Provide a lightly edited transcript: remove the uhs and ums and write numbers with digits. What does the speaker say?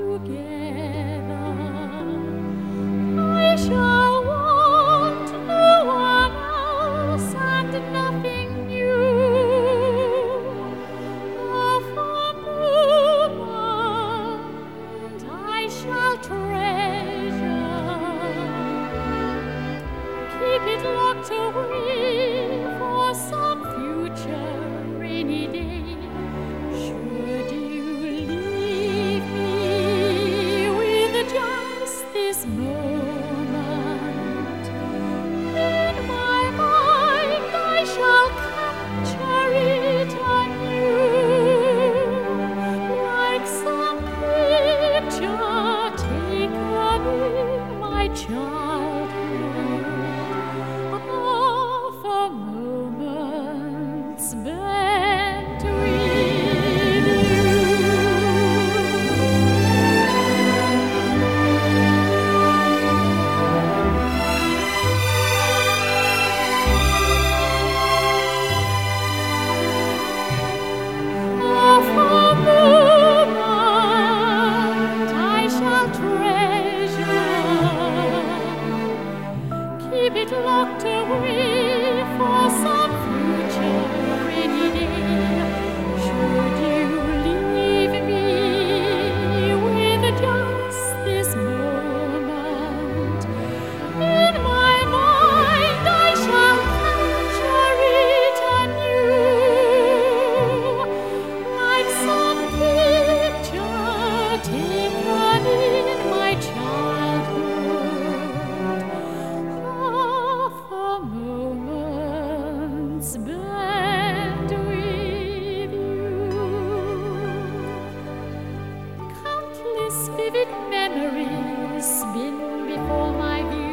together. I shall want no one else and nothing new. Of a moment I shall treasure, keep it locked away for some future rainy day. Should you leave me with just this moment, in my mind I shall capture it anew, like some picture taken in my childhood, of a moment spent with you. Of a moment I shall treasure, keep it locked away for some future rainy day. Should you leave me with just this moment, in my mind I shall capture it anew, like some picture taken in my childhood, of a moment spent with you. Countless vivid memories spin before my view.